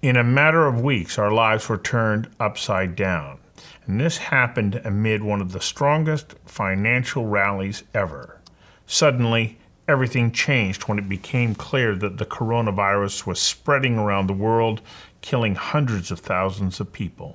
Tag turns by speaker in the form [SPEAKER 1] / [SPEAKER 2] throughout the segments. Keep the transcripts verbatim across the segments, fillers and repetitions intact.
[SPEAKER 1] In a matter of weeks, our lives were turned upside down. And this happened amid one of the strongest financial rallies ever. Suddenly, everything changed when it became clear that the coronavirus was spreading around the world, killing hundreds of thousands of people.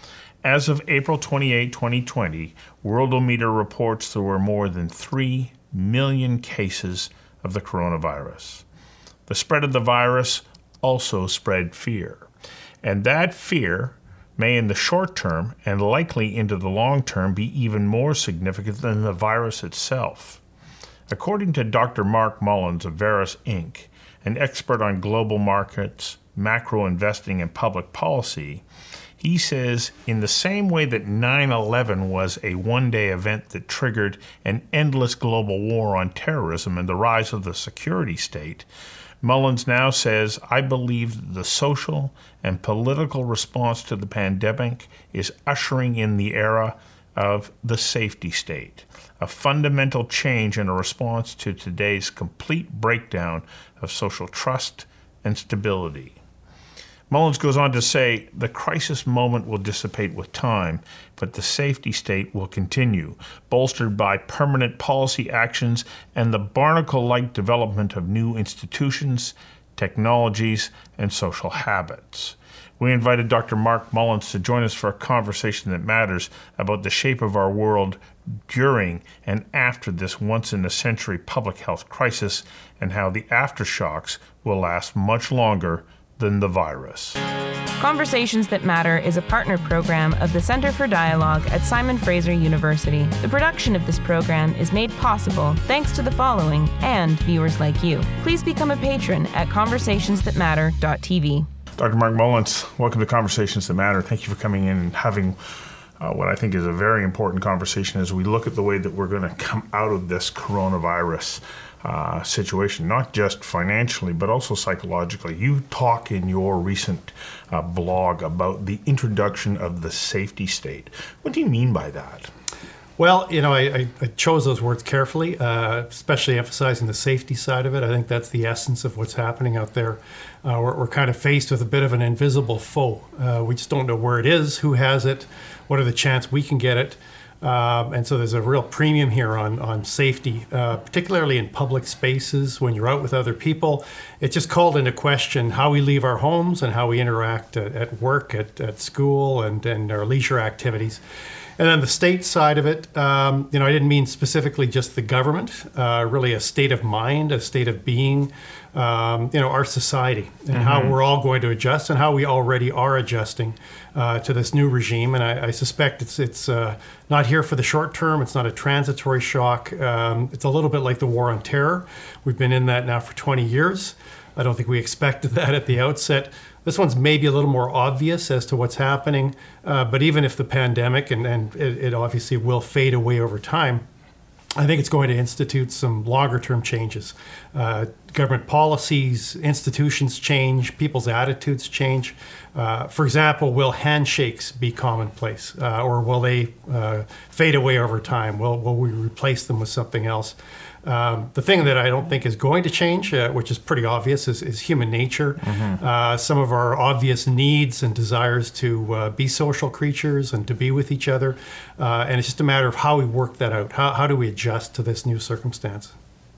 [SPEAKER 1] As of April twenty-eighth, twenty twenty, Worldometer reports there were more than three million cases of the coronavirus. The spread of the virus also spread fear. And that fear may in the short term and likely into the long term be even more significant than the virus itself. According to Doctor Mark Mullins of Veris Incorporated, an expert on global markets, macro investing, and public policy, he says in the same way that nine eleven was a one-day event that triggered an endless global war on terrorism and the rise of the security state, Mullins now says, I believe the social and political response to the pandemic is ushering in the era of the safety state, a fundamental change in a response to today's complete breakdown of social trust and stability. Mullins goes on to say, the crisis moment will dissipate with time, but the safety state will continue, bolstered by permanent policy actions and the barnacle-like development of new institutions, technologies, and social habits. We invited Doctor Mark Mullins to join us for a conversation that matters about the shape of our world during and after this once-in-a-century public health crisis and how the aftershocks will last much longer than the virus.
[SPEAKER 2] Conversations That Matter is a partner program of the Center for Dialogue at Simon Fraser University. The production of this program is made possible thanks to the following and viewers like you. Please become a patron at conversations that matter dot t v.
[SPEAKER 1] Doctor Mark Mullins, welcome to Conversations That Matter. Thank you for coming in and having uh, what I think is a very important conversation as we look at the way that we're going to come out of this coronavirus Uh, situation, not just financially, but also psychologically. You talk in your recent uh, blog about the introduction of the safety state. What do you mean by that?
[SPEAKER 3] Well, you know, I, I chose those words carefully, uh, especially emphasizing the safety side of it. I think that's the essence of what's happening out there. Uh, we're, we're kind of faced with a bit of an invisible foe. Uh, we just don't know where it is, who has it, what are the chances we can get it. Um, and so there's a real premium here on, on safety, uh, particularly in public spaces when you're out with other people. It just called into question how we leave our homes and how we interact at, at work, at, at school, and, and our leisure activities. And then the state side of it, um, you know, I didn't mean specifically just the government, uh, really a state of mind, a state of being, um, you know, our society and mm-hmm. how we're all going to adjust and how we already are adjusting uh, to this new regime. And I, I suspect it's it's uh, not here for the short term. It's not a transitory shock. Um, it's a little bit like the war on terror. We've been in that now for twenty years. I don't think we expected that at the outset. This one's maybe a little more obvious as to what's happening, uh, but even if the pandemic, and, and it, it obviously will fade away over time, I think it's going to institute some longer-term changes. Uh, government policies, institutions change, people's attitudes change. Uh, for example, will handshakes be commonplace, uh, or will they uh, fade away over time? Will, will we replace them with something else? Um, the thing that I don't think is going to change, uh, which is pretty obvious, is, is human nature. Mm-hmm. Uh, some of our obvious needs and desires to uh, be social creatures and to be with each other. Uh, and it's just a matter of how we work that out. How, how do we adjust to this new circumstance?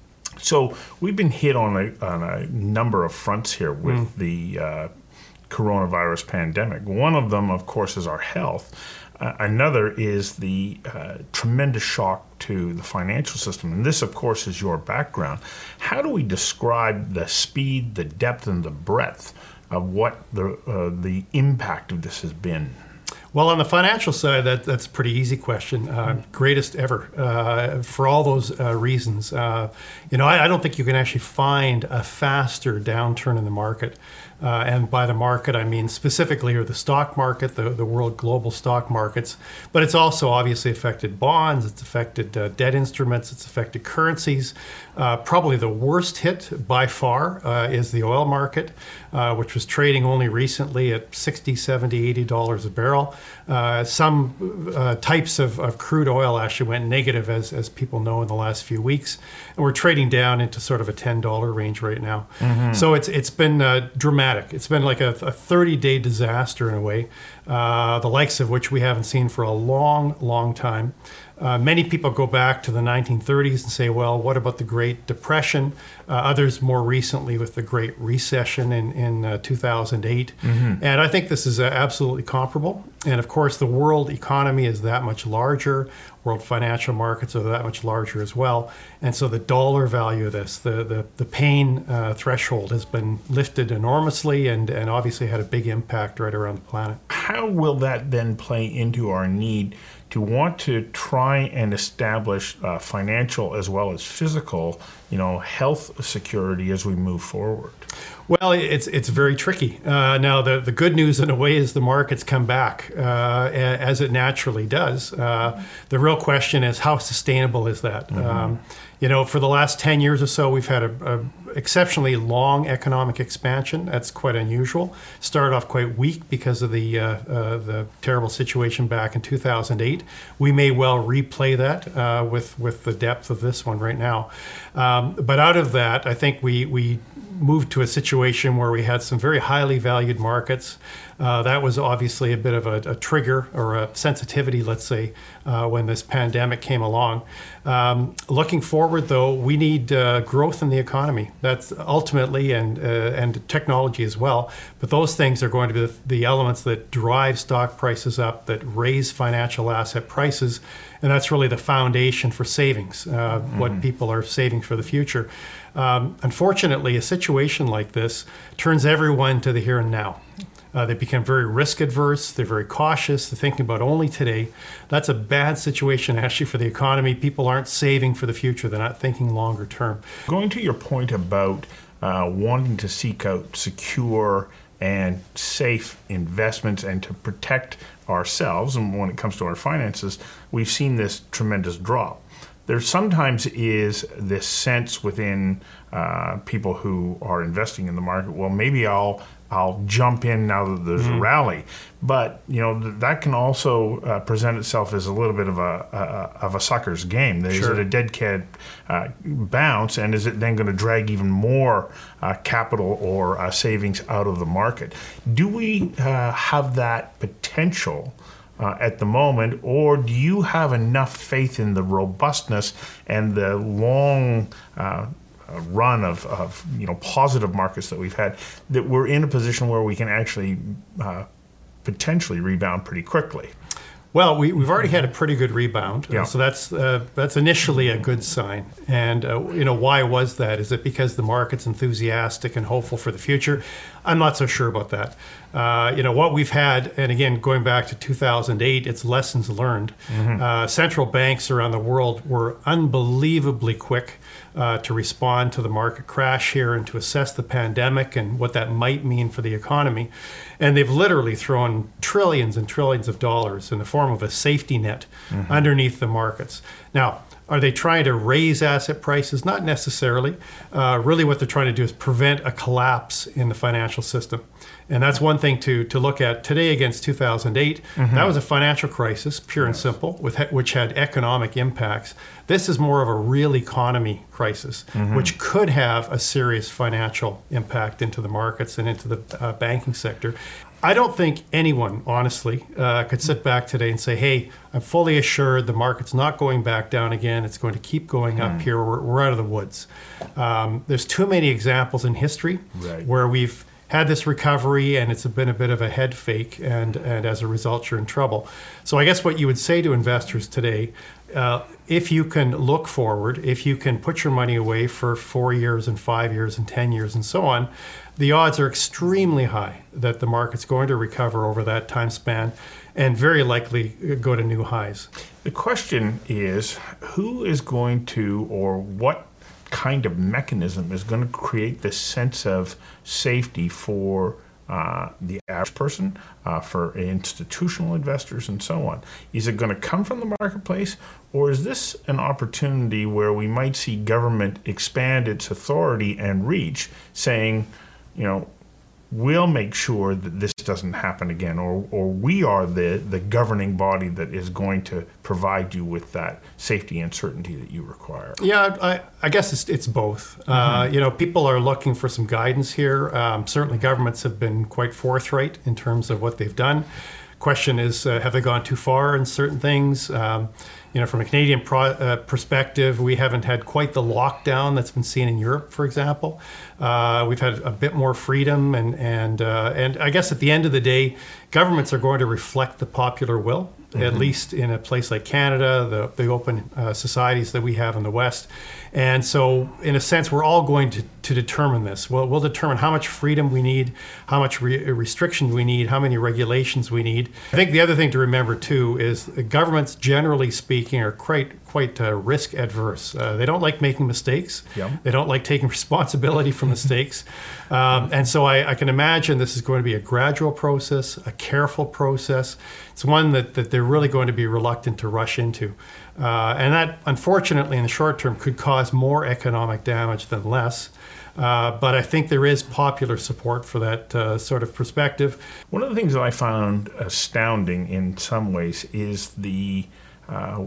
[SPEAKER 1] So we've been hit on a, on a number of fronts here with mm. the uh, coronavirus pandemic. One of them, of course, is our health. Uh, another is the uh, tremendous shock to the financial system. And this, of course, is your background. How do we describe the speed, the depth, and the breadth of what the uh, the impact of this has been?
[SPEAKER 3] Well, on the financial side, that, that's a pretty easy question. Uh, greatest ever uh, for all those uh, reasons. Uh, you know, I, I don't think you can actually find a faster downturn in the market. Uh, and by the market, I mean specifically or the stock market, the, the world global stock markets. But it's also obviously affected bonds, it's affected uh, debt instruments, it's affected currencies. Uh, probably the worst hit by far uh, is the oil market, uh, which was trading only recently at sixty, seventy, eighty dollars a barrel. Uh, some uh, types of, of crude oil actually went negative, as, as people know, in the last few weeks. And we're trading down into sort of a ten dollars range right now. Mm-hmm. So it's it's been uh, dramatic. dramatic. It's been like a thirty-day disaster in a way, uh, the likes of which we haven't seen for a long, long time. Uh, many people go back to the nineteen thirties and say, well, what about the Great Depression? Uh, others more recently with the Great Recession in, in uh, two thousand eight. Mm-hmm. And I think this is uh, absolutely comparable. And of course, the world economy is that much larger. World financial markets are that much larger as well. And so the dollar value of this, the, the, the pain uh, threshold has been lifted enormously and, and obviously had a big impact right around the planet.
[SPEAKER 1] How will that then play into our need to want to try and establish uh, financial as well as physical, you know, health security as we move forward?
[SPEAKER 3] Well, it's it's very tricky. Uh, now, the, the good news in a way is the markets come back uh, as it naturally does. Uh, the real question is how sustainable is that? Mm-hmm. Um, you know, for the last ten years or so, we've had a, a exceptionally long economic expansion. That's quite unusual. Started off quite weak because of the uh, uh, the terrible situation back in two thousand eight. We may well replay that uh, with with the depth of this one right now. Um, but out of that, I think we we moved to a situation where we had some very highly valued markets. Uh, that was obviously a bit of a, a trigger or a sensitivity, let's say, uh, when this pandemic came along. Um, looking forward, though, we need uh, growth in the economy. That's ultimately, and uh, and technology as well. But those things are going to be the, the elements that drive stock prices up, that raise financial asset prices, and that's really the foundation for savings, uh, mm-hmm. what people are saving for the future. Um, unfortunately, a situation like this turns everyone to the here and now. Uh, they become very risk adverse. They're very cautious. They're thinking about only today. That's a bad situation actually for the economy. People aren't saving for the future. They're not thinking longer term.
[SPEAKER 1] Going to your point about uh, wanting to seek out secure and safe investments and to protect ourselves, and when it comes to our finances, we've seen this tremendous drop. There sometimes is this sense within uh, people who are investing in the market, well, maybe I'll I'll jump in now that there's mm-hmm. a rally. But, you know, th- that can also uh, present itself as a little bit of a, a of a sucker's game. Is
[SPEAKER 3] sure.
[SPEAKER 1] it a dead cat uh, bounce, and is it then going to drag even more uh, capital or uh, savings out of the market? Do we uh, have that potential Uh, at the moment, or do you have enough faith in the robustness and the long uh, run of, of you know positive markets that we've had that we're in a position where we can actually uh, potentially rebound pretty quickly?
[SPEAKER 3] Well, we, we've already had a pretty good rebound,
[SPEAKER 1] yeah.
[SPEAKER 3] uh, so that's uh, that's initially a good sign. And uh, you know, why was that? Is it because the market's enthusiastic and hopeful for the future? I'm not so sure about that. Uh, you know, what we've had, and again, going back to two thousand eight, it's lessons learned. Mm-hmm. Uh, central banks around the world were unbelievably quick uh, to respond to the market crash here and to assess the pandemic and what that might mean for the economy. And they've literally thrown trillions and trillions of dollars in the form of a safety net mm-hmm. underneath the markets. Now, are they trying to raise asset prices? Not necessarily. Uh, really what they're trying to do is prevent a collapse in the financial system. And that's one thing to to look at today against two thousand eight. Mm-hmm. That was a financial crisis, pure yes. and simple, with which had economic impacts. This is more of a real economy crisis, mm-hmm. which could have a serious financial impact into the markets and into the uh, banking sector. I don't think anyone, honestly, uh, could sit back today and say, hey, I'm fully assured the market's not going back down again. It's going to keep going mm. up here. We're, we're out of the woods. Um, there's too many examples in history
[SPEAKER 1] right.
[SPEAKER 3] where we've had this recovery and it's been a bit of a head fake, and, and as a result, you're in trouble. So I guess what you would say to investors today, uh, if you can look forward, if you can put your money away for four years and five years and ten years and so on, the odds are extremely high that the market's going to recover over that time span and very likely go to new highs.
[SPEAKER 1] The question is, who is going to, or what kind of mechanism is going to create this sense of safety for uh, the average person, uh, for institutional investors, and so on? Is it going to come from the marketplace, or is this an opportunity where we might see government expand its authority and reach, saying, you know, we'll make sure that this doesn't happen again, or, or we are the, the governing body that is going to provide you with that safety and certainty that you require?
[SPEAKER 3] Yeah, I, I guess it's, it's both. Mm-hmm. Uh, you know, people are looking for some guidance here. Um, certainly governments have been quite forthright in terms of what they've done. Question is, uh, have they gone too far in certain things? Um, you know, from a Canadian pro- uh, perspective, we haven't had quite the lockdown that's been seen in Europe, for example. Uh, we've had a bit more freedom, and and uh, and I guess at the end of the day, governments are going to reflect the popular will. Mm-hmm. At least in a place like Canada, the, the open uh, societies that we have in the West. And so, in a sense, we're all going to, to determine this. We'll, we'll determine how much freedom we need, how much re- restriction we need, how many regulations we need. I think the other thing to remember, too, is governments, generally speaking, are quite quite uh, risk adverse. Uh, they don't like making mistakes.
[SPEAKER 1] Yep.
[SPEAKER 3] They don't like taking responsibility for mistakes. Um, and so I, I can imagine this is going to be a gradual process, a careful process. It's one that, that they're really going to be reluctant to rush into. Uh, and that, unfortunately, in the short term, could cause more economic damage than less. Uh, but I think there is popular support for that uh, sort of perspective.
[SPEAKER 1] One of the things that I found astounding in some ways is the uh,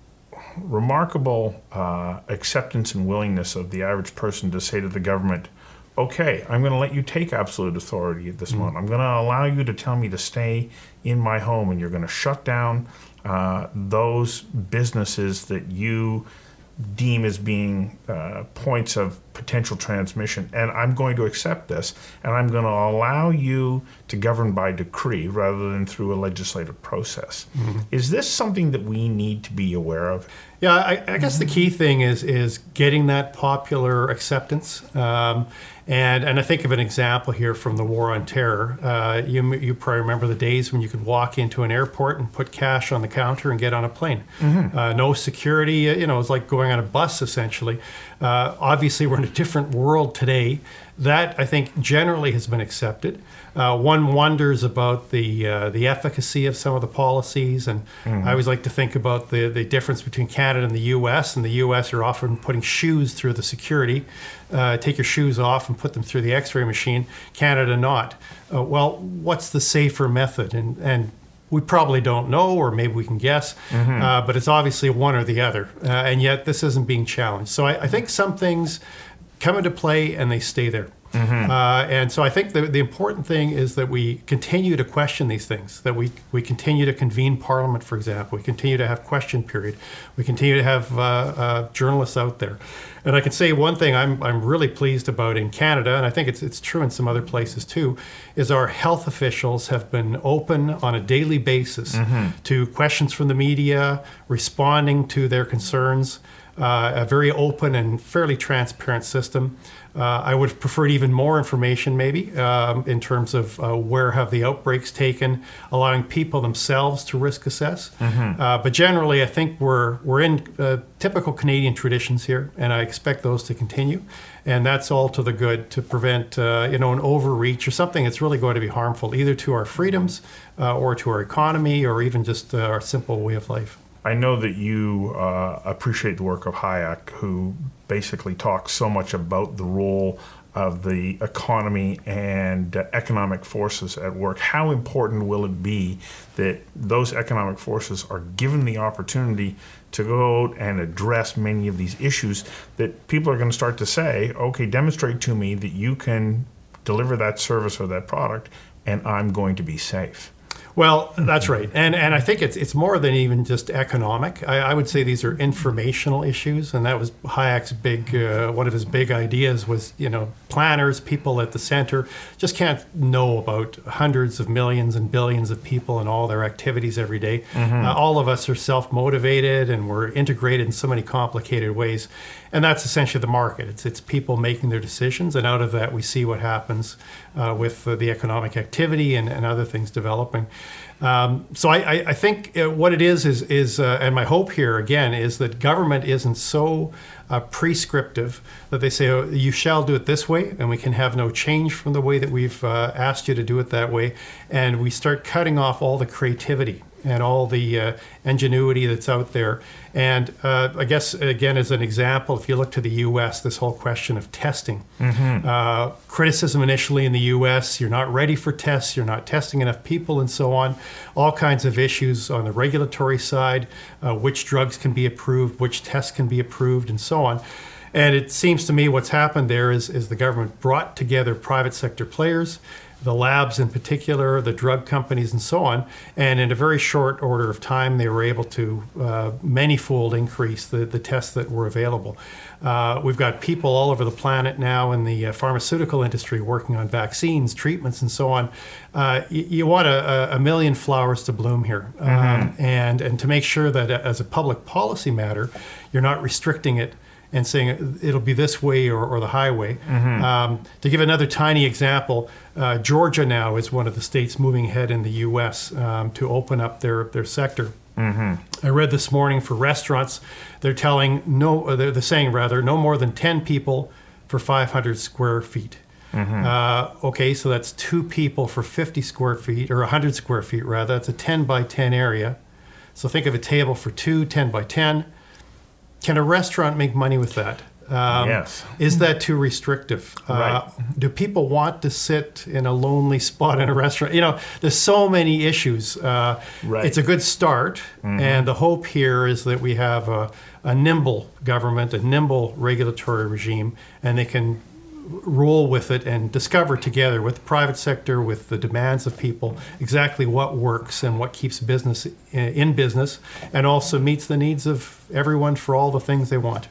[SPEAKER 1] remarkable uh, acceptance and willingness of the average person to say to the government, okay, I'm going to let you take absolute authority at this mm-hmm. moment. I'm going to allow you to tell me to stay in my home, and you're going to shut down uh, those businesses that you deem as being uh, points of potential transmission, and I'm going to accept this, and I'm going to allow you to govern by decree rather than through a legislative process. Mm-hmm. Is this something that we need to be aware of?
[SPEAKER 3] Yeah, I, I guess the key thing is is getting that popular acceptance. Um, and and I think of an example here from the War on Terror. Uh, you you probably remember the days when you could walk into an airport and put cash on the counter and get on a plane. Mm-hmm. Uh, no security. You know, it was like going on a bus essentially. Uh, obviously, we're in a different world today. That, I think, generally has been accepted. Uh, one wonders about the uh, the efficacy of some of the policies, and mm-hmm. I always like to think about the, the difference between Canada and the U S. And the U S are often putting shoes through the security. Uh, take your shoes off and put them through the X-ray machine. Canada not. Uh, well, what's the safer method? And and we probably don't know, or maybe we can guess, mm-hmm. uh, but it's obviously one or the other. Uh, and yet this isn't being challenged. So I, I think some things come into play and they stay there. Mm-hmm. Uh, and so I think the, the important thing is that we continue to question these things, that we, we continue to convene Parliament, for example. We continue to have question period. We continue to have uh, uh, journalists out there. And I can say one thing I'm I'm really pleased about in Canada, and I think it's it's true in some other places too, is our health officials have been open on a daily basis mm-hmm. to questions from the media, responding to their concerns. Uh, a very open and fairly transparent system. Uh, I would have preferred even more information maybe um, in terms of uh, where have the outbreaks taken, allowing people themselves to risk assess. Mm-hmm. Uh, but generally, I think we're we're in uh, typical Canadian traditions here, and I expect those to continue. And that's all to the good to prevent uh, you know, an overreach or something that's really going to be harmful either to our freedoms uh, or to our economy or even just uh, our simple way of life.
[SPEAKER 1] I know that you uh, appreciate the work of Hayek, who basically talks so much about the role of the economy and uh, economic forces at work. How important will it be that those economic forces are given the opportunity to go out and address many of these issues that people are going to start to say, okay, demonstrate to me that you can deliver that service or that product, and I'm going to be safe.
[SPEAKER 3] Well, that's right. And and I think it's it's more than even just economic. I, I would say these are informational issues, and that was Hayek's big, uh, one of his big ideas was, you know, planners, people at the center, just can't know about hundreds of millions and billions of people and all their activities every day. Mm-hmm. Uh, all of us are self-motivated, and we're integrated in so many complicated ways. And that's essentially the market. It's it's people making their decisions, and out of that we see what happens uh, with uh, the economic activity and, and other things developing. Um, so I, I, I think what it is is, is uh, and my hope here again is that government isn't so uh, prescriptive that they say, oh, you shall do it this way, and we can have no change from the way that we've uh, asked you to do it that way, and we start cutting off all the creativity and all the uh, ingenuity that's out there. And uh, I guess, again, as an example, if you look to the U S, this whole question of testing. Mm-hmm. Uh, criticism initially in the U S, you're not ready for tests, you're not testing enough people and so on. All kinds of issues on the regulatory side, uh, which drugs can be approved, which tests can be approved, and so on. And it seems to me what's happened there is, is the government brought together private sector players, the labs in particular, the drug companies, and so on. And in a very short order of time, they were able to uh, many-fold increase the, the tests that were available. Uh, we've got people all over the planet now in the uh, pharmaceutical industry working on vaccines, treatments, and so on. Uh, you, you want a, a million flowers to bloom here. Mm-hmm. Um, and, and to make sure that as a public policy matter, you're not restricting it and saying it'll be this way or, or the highway. Mm-hmm. Um, to give another tiny example, uh, Georgia now is one of the states moving ahead in the U S um, to open up their, their sector. Mm-hmm. I read this morning for restaurants, they're telling, no, they're, they're saying rather, no more than ten people for five hundred square feet. Mm-hmm. Uh, okay, so that's two people for fifty square feet, or one hundred square feet rather. That's a ten by ten area. So think of a table for two, ten by ten. Can a restaurant make money with that? Um,
[SPEAKER 1] yes.
[SPEAKER 3] Is that too restrictive?
[SPEAKER 1] Right.
[SPEAKER 3] Uh, do people want to sit in a lonely spot in a restaurant? You know, there's so many issues. Uh,
[SPEAKER 1] right.
[SPEAKER 3] It's a good start, mm-hmm. and the hope here is that we have a, a nimble government, a nimble regulatory regime, and they can roll with it and discover together with the private sector, with the demands of people, exactly what works and what keeps business in business and also meets the needs of everyone for all the things they want.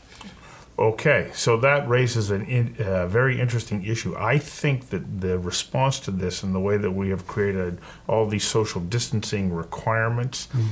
[SPEAKER 1] Okay, so that raises a in, uh, very interesting issue. I think that the response to this and the way that we have created all these social distancing requirements mm.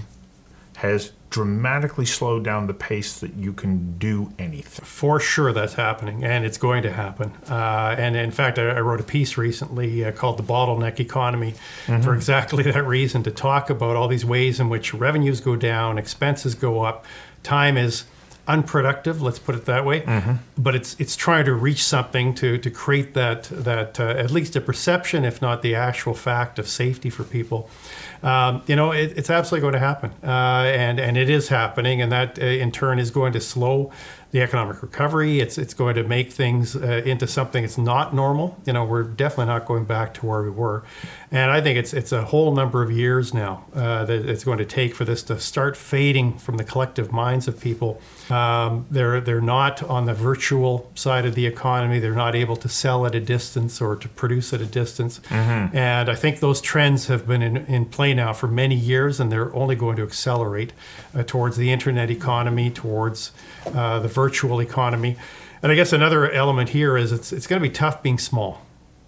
[SPEAKER 1] has dramatically slowed down the pace that you can do anything.
[SPEAKER 3] For sure that's happening, and it's going to happen. Uh, and in fact, I, I wrote a piece recently uh, called The Bottleneck Economy mm-hmm. for exactly that reason, to talk about all these ways in which revenues go down, expenses go up, time is unproductive, let's put it that way, mm-hmm. but it's it's trying to reach something to to create that that uh, at least a perception, if not the actual fact, of safety for people. Um, you know, it, it's absolutely going to happen, uh, and and it is happening, and that uh, in turn is going to slow the economic recovery. It's it's going to make things uh, into something that's not normal. You know, we're definitely not going back to where we were, and I think it's it's a whole number of years now uh, that it's going to take for this to start fading from the collective minds of people. Um, they're they're not on the virtual side of the economy. They're not able to sell at a distance or to produce at a distance, mm-hmm. and I think those trends have been in, in play now for many years, and they're only going to accelerate uh, towards the internet economy, towards uh, the virtual economy. And I guess another element here is it's it's going to be tough being small.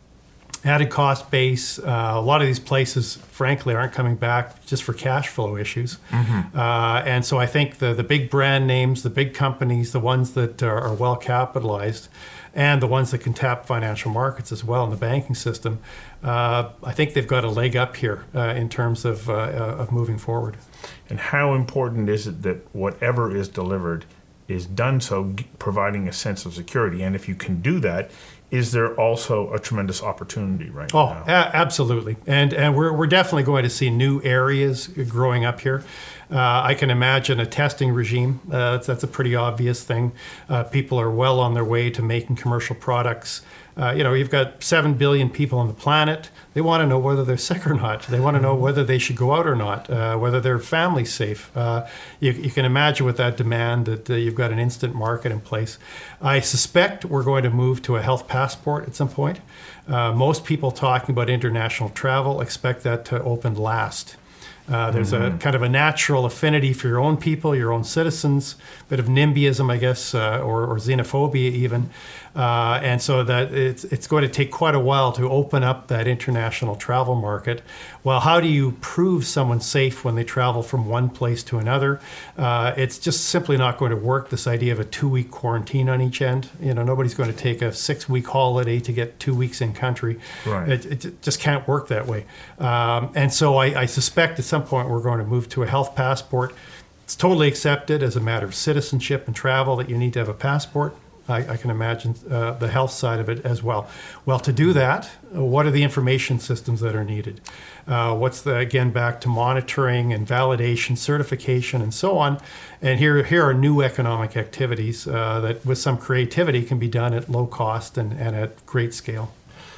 [SPEAKER 3] Added cost base. Uh, a lot of these places, frankly, aren't coming back just for cash flow issues. Mm-hmm. Uh, and so I think the, the big brand names, the big companies, the ones that are, are well capitalized, and the ones that can tap financial markets as well in the banking system, uh, I think they've got a leg up here uh, in terms of, uh, of moving forward.
[SPEAKER 1] And how important is it that whatever is delivered is done so providing a sense of security? And if you can do that, is there also a tremendous opportunity right
[SPEAKER 3] oh,
[SPEAKER 1] now?
[SPEAKER 3] Oh, a- absolutely. And and we're we're definitely going to see new areas growing up here. Uh, I can imagine a testing regime. Uh, that's, that's a pretty obvious thing. Uh, people are well on their way to making commercial products. Uh, you know, you've got seven billion people on the planet. They want to know whether they're sick or not. They want to know whether they should go out or not, uh, whether their family's safe. Uh, you, you can imagine with that demand that uh, you've got an instant market in place. I suspect we're going to move to a health passport at some point. Uh, most people talking about international travel expect that to open last. Uh, there's mm-hmm. a kind of a natural affinity for your own people, your own citizens, a bit of NIMBYism, I guess, uh, or, or xenophobia even. Uh, and so that it's it's going to take quite a while to open up that international travel market. Well, how do you prove someone's safe when they travel from one place to another? Uh, it's just simply not going to work, this idea of a two-week quarantine on each end. You know, nobody's going to take a six-week holiday to get two weeks in country.
[SPEAKER 1] Right.
[SPEAKER 3] It, it just can't work that way. Um, and so I, I suspect at some point we're going to move to a health passport. It's totally accepted as a matter of citizenship and travel that you need to have a passport. I, I can imagine uh, the health side of it as well. Well, to do that, what are the information systems that are needed? Uh, what's the, again, back to monitoring and validation, certification, and so on. And here, here are new economic activities uh, that with some creativity can be done at low cost and, and at great scale.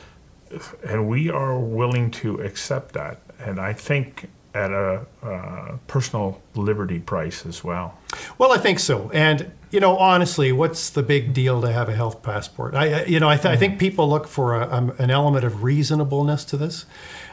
[SPEAKER 1] And we are willing to accept that. And I think at a uh, personal liberty price as well.
[SPEAKER 3] Well, I think so. And, you know, honestly, what's the big deal to have a health passport? I, you know, I, th- I think people look for a, um, an element of reasonableness to this.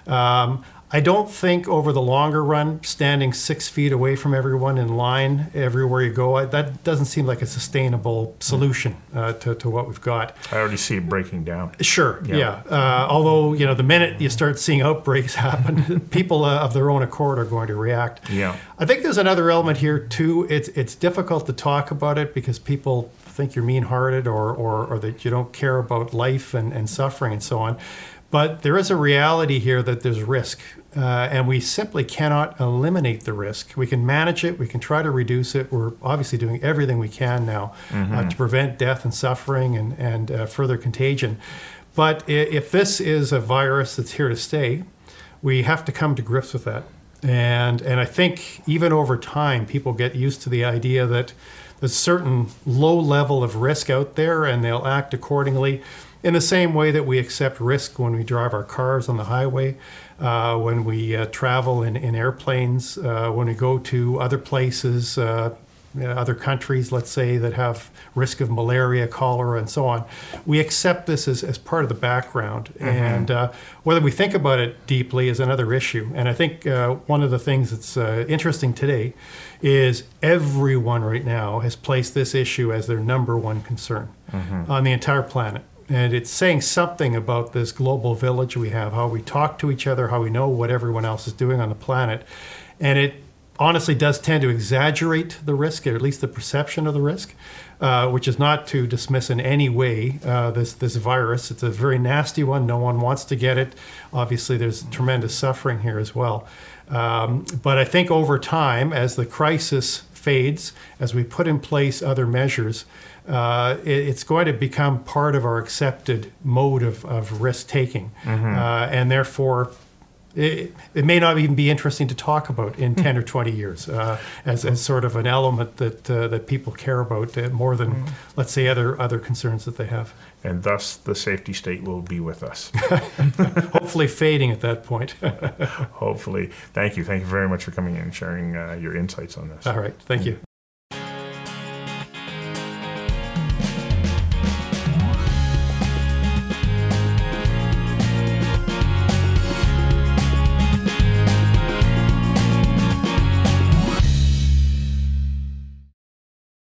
[SPEAKER 3] Um, I don't think over the longer run, standing six feet away from everyone in line everywhere you go, I, that doesn't seem like a sustainable solution uh, to, to what we've got.
[SPEAKER 1] I already see it breaking down.
[SPEAKER 3] Sure, yeah. yeah. Uh, although, you know, the minute you start seeing outbreaks happen, people uh, of their own accord are going to react.
[SPEAKER 1] Yeah.
[SPEAKER 3] I think there's another element here, too. It's it's difficult to talk about it because people think you're mean-hearted or, or, or that you don't care about life and, and suffering and so on. But there is a reality here that there's risk, uh, and we simply cannot eliminate the risk. We can manage it. We can try to reduce it. We're obviously doing everything we can now mm-hmm. uh, to prevent death and suffering and, and uh, further contagion. But if this is a virus that's here to stay, we have to come to grips with that. And, and I think even over time, people get used to the idea that there's a certain low level of risk out there, and they'll act accordingly. In the same way that we accept risk when we drive our cars on the highway, uh, when we uh, travel in, in airplanes, uh, when we go to other places, uh, other countries, let's say, that have risk of malaria, cholera, and so on, we accept this as, as part of the background. Mm-hmm. And uh, whether we think about it deeply is another issue. And I think uh, one of the things that's uh, interesting today is everyone right now has placed this issue as their number one concern mm-hmm. on the entire planet. And it's saying something about this global village we have, how we talk to each other, how we know what everyone else is doing on the planet. And it honestly does tend to exaggerate the risk, or at least the perception of the risk, uh, which is not to dismiss in any way uh, this, this virus. It's a very nasty one. No one wants to get it. Obviously, there's tremendous suffering here as well. Um, but I think over time, as the crisis fades, as we put in place other measures, uh, it, it's going to become part of our accepted mode of, of risk-taking. Mm-hmm. Uh, and therefore, it, it may not even be interesting to talk about in ten or twenty years uh, as, as sort of an element that uh, that people care about uh, more than, mm-hmm. let's say, other other concerns that they have.
[SPEAKER 1] And thus, the safety state will be with us.
[SPEAKER 3] Hopefully fading at that point.
[SPEAKER 1] Hopefully. Thank you. Thank you very much for coming in and sharing uh, your insights on this.
[SPEAKER 3] All right. Thank you.